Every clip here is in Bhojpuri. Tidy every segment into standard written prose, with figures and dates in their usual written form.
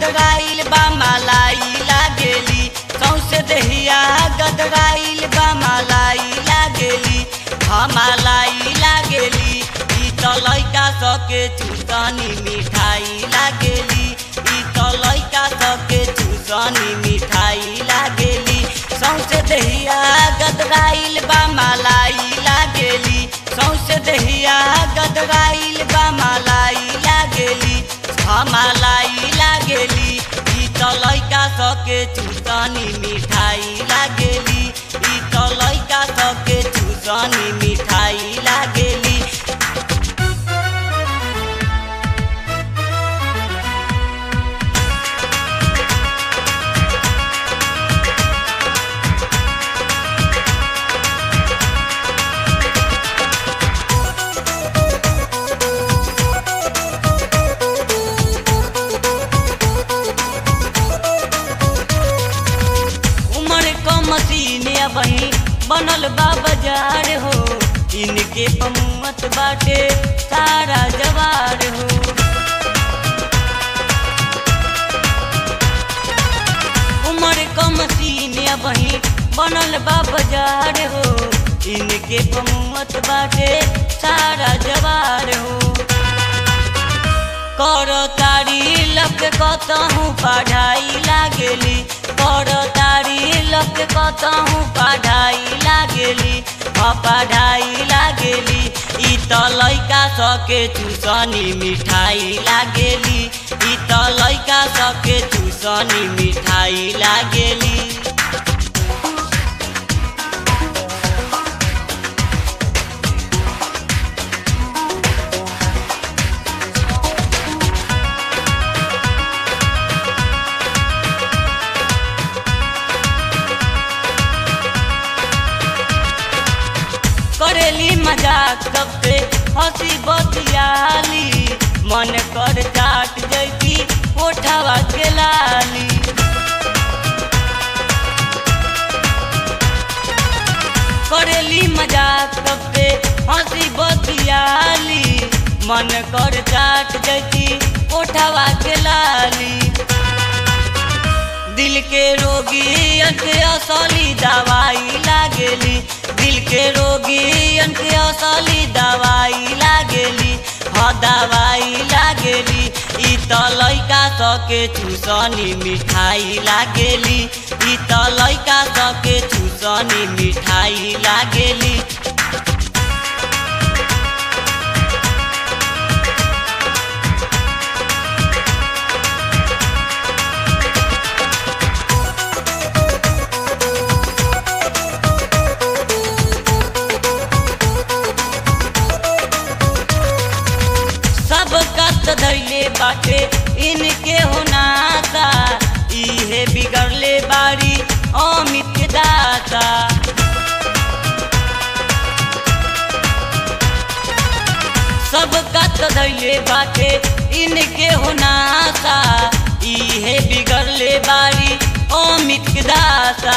गदराइल बा मलाई लागेली सौसे देहिया गदराइल बा मलाई लागेली मलाई लागेली ई त लइका सके चुसनी मिठाई लागेली ई त लइका सके चुसनी मिठाई लागेली सौसे देहिया गदराइल बा मलाई लागेली सौसे देहिया गदराइल बा मलाई लागेली मलाई लागेली ई त लइका सके चुसनी मिठाई लागेली ई त लइका सके चुसनी मिठाई लागेली। मसीने वही बनल बा बाजार हो इनके पमुत बाटे सारा जवार हो उमर क मसीने वही बनल बा बाजार हो इनके पमुत बाटे सारा जवार हो कर तारी लग कतहूँ पढ़ाई लागेली कर तारी लग कतहूँ पढ़ाई लागेली पढ़ाई लागेली ई त लइका सके चुसनी मिठाई लागेली ई त लइका सके चुसनी मिठाई लागेली। करेली मजाक सबसे हंसी बतियाली मन कर चाट जैती ओठवा के लाली करेली मजाक सबसे हंसी बतियाली मन कर चाट जैती ओठवा के लाली दिल के रोगियन के असली दवाई लागेली दिल के रोगियन के असली दवाई लागेली दवाई लागेली ई त लइका सके चुसनी मिठाई लागेली ई त लइका सके चुसनी मिठाई लागेली। धैले बाटे इनके होनाता इहे बिगड़ले बारी अमित दाता सब कत धैले बाटे इनके होनाता इहे बिगड़ले बारी अमित दाता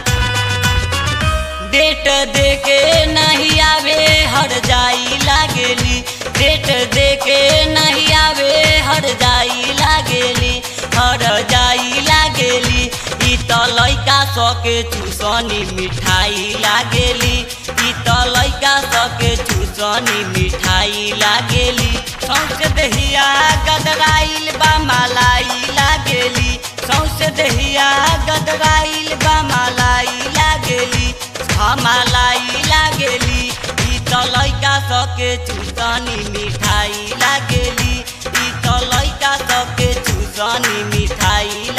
डेट देके नहीं आवे हर जाई लागेली डेट देके नहीं आवे हर जाई लागेली हर जाई लागेली ई त लइका सके चुसनी मिठाई लागेली ई त लइका सके चुसनी मिठाई लागेली सौसे देहिया गदराइल बा मलाई लागेली सौसे देहिया गदराइल बा मलाई लागेली मलाई लागेली ई त लइका सके चुसनी मिठाई लागेली ई त लइका सके चुसनी मिठाई